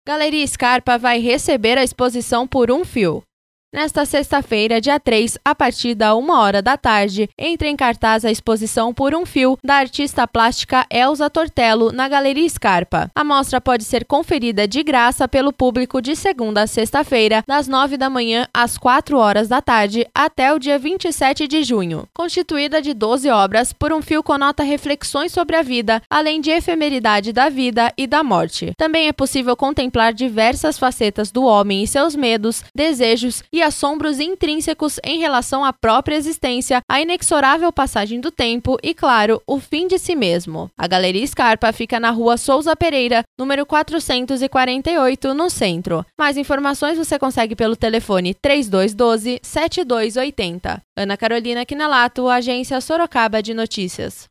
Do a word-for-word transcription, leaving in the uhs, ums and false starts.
Galeria Scarpa vai receber a exposição Por um Fio. Nesta sexta-feira, dia três, a partir da uma hora da tarde, entra em cartaz a exposição Por um Fio, da artista plástica Elza Tortello, na Galeria Scarpa. A mostra pode ser conferida de graça pelo público de segunda a sexta-feira, das nove da manhã às quatro horas da tarde, até o dia vinte e sete de junho. Constituída de doze obras, Por um Fio conota reflexões sobre a vida, além de efemeridade da vida e da morte. Também é possível contemplar diversas facetas do homem e seus medos, desejos e assombros intrínsecos em relação à própria existência, a inexorável passagem do tempo e, claro, o fim de si mesmo. A Galeria Scarpa fica na Rua Souza Pereira, número quatrocentos e quarenta e oito, no centro. Mais informações você consegue pelo telefone três dois um dois, sete dois oito zero. Ana Carolina Quinalato, Agência Sorocaba de Notícias.